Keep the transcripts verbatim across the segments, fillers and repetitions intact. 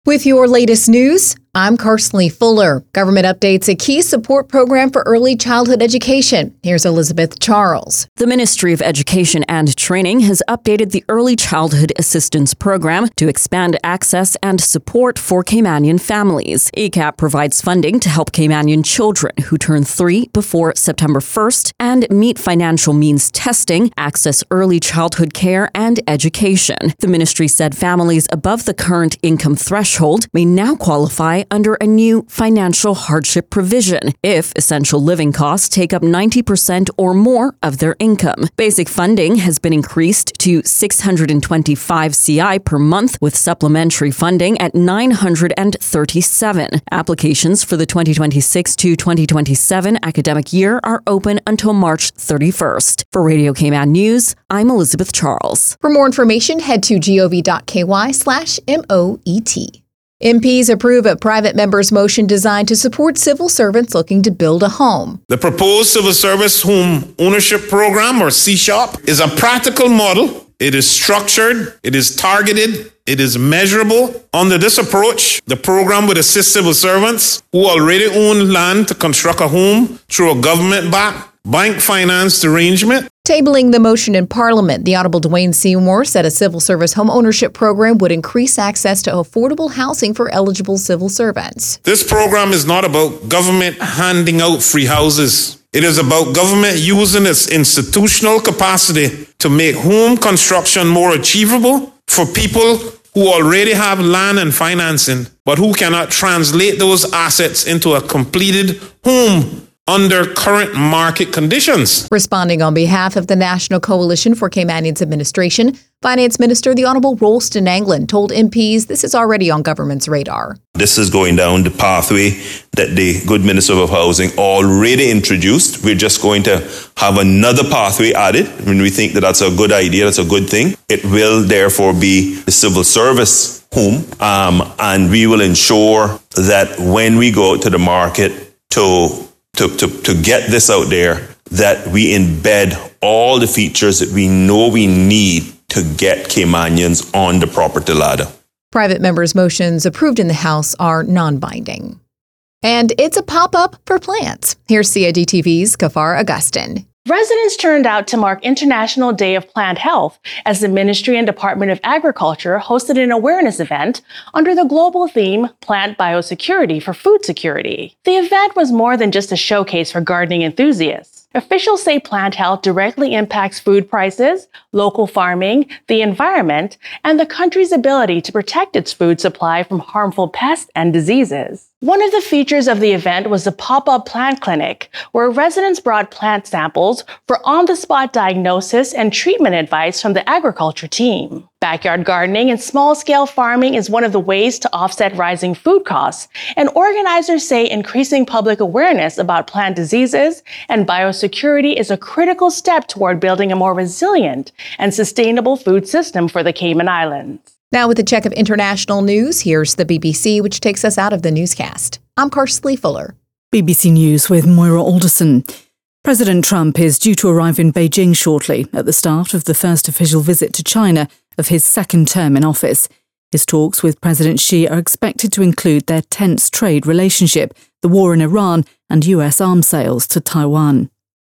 With your latest news, I'm Karsley Fuller. Government updates a key support program for early childhood education. Here's Elizabeth Charles. The Ministry of Education and Training has updated the Early Childhood Assistance Program to expand access and support for Caymanian families. E C A P provides funding to help Caymanian children who turn three before September first and meet financial means testing, access early childhood care and education. The ministry said families above the current income threshold may now qualify under a new financial hardship provision if essential living costs take up ninety percent or more of their income. Basic funding has been increased to six hundred twenty-five C I per month, with supplementary funding at nine hundred thirty-seven. Applications for the twenty twenty-six to twenty twenty-seven academic year are open until March thirty-first. For Radio Cayman News, I'm Elizabeth Charles. For more information, head to gov.ky slash M-O-E-T. M Ps approve a private member's motion designed to support civil servants looking to build a home. The proposed Civil Service Home Ownership Program, or C SHOP, is a practical model. It is structured, it is targeted, it is measurable. Under this approach, the program would assist civil servants who already own land to construct a home through a government-backed, bank-financed arrangement. Tabling the motion in Parliament, the Honorable Dwayne Seymour said a civil service home ownership program would increase access to affordable housing for eligible civil servants. This program is not about government handing out free houses. It is about government using its institutional capacity to make home construction more achievable for people who already have land and financing, but who cannot translate those assets into a completed home under current market conditions. Responding on behalf of the National Coalition for Caymanians Administration, Finance Minister the Honorable Rolston Anglin told M Ps this is already on government's radar. This is going down the pathway that the good Minister of Housing already introduced. We're just going to have another pathway added. I mean, we think that that's a good idea, that's a good thing. It will therefore be the civil service home, um, and we will ensure that when we go to the market to To, to, to get this out there, that we embed all the features that we know we need to get Caymanians on the property ladder. Private members' motions approved in the House are non-binding. And it's a pop-up for plants. Here's C I D T V's Kafar Augustin. Residents turned out to mark International Day of Plant Health as the Ministry and Department of Agriculture hosted an awareness event under the global theme Plant Biosecurity for Food Security. The event was more than just a showcase for gardening enthusiasts. Officials say plant health directly impacts food prices, local farming, the environment, and the country's ability to protect its food supply from harmful pests and diseases. One of the features of the event was a pop-up plant clinic, where residents brought plant samples for on-the-spot diagnosis and treatment advice from the agriculture team. Backyard gardening and small-scale farming is one of the ways to offset rising food costs, and organizers say increasing public awareness about plant diseases and biosecurity is a critical step toward building a more resilient and sustainable food system for the Cayman Islands. Now with a check of international news, here's the B B C, which takes us out of the newscast. I'm Karsley Fuller. B B C News with Moira Alderson. President Trump is due to arrive in Beijing shortly at the start of the first official visit to China of his second term in office. His talks with President Xi are expected to include their tense trade relationship, the war in Iran, and U S arms sales to Taiwan.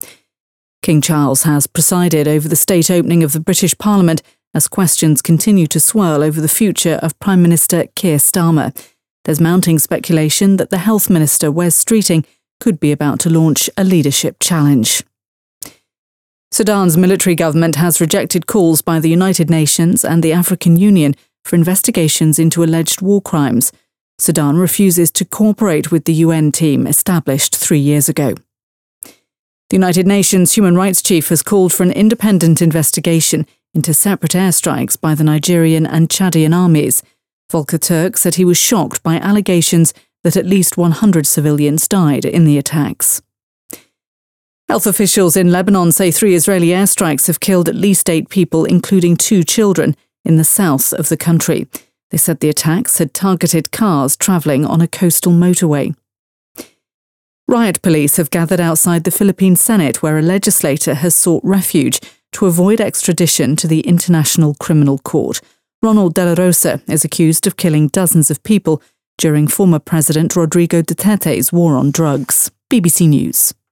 King Charles has presided over the state opening of the British Parliament as questions continue to swirl over the future of Prime Minister Keir Starmer. There's mounting speculation that the Health Minister, Wes Streeting, could be about to launch a leadership challenge. Sudan's military government has rejected calls by the United Nations and the African Union for investigations into alleged war crimes. Sudan refuses to cooperate with the U N team established three years ago. The United Nations human rights chief has called for an independent investigation into separate airstrikes by the Nigerian and Chadian armies. Volker Turk said he was shocked by allegations that at least one hundred civilians died in the attacks. Health officials in Lebanon say three Israeli airstrikes have killed at least eight people, including two children, in the south of the country. They said the attacks had targeted cars travelling on a coastal motorway. Riot police have gathered outside the Philippine Senate, where a legislator has sought refuge to avoid extradition to the International Criminal Court. Ronald De La Rosa is accused of killing dozens of people during former President Rodrigo Duterte's war on drugs. B B C News.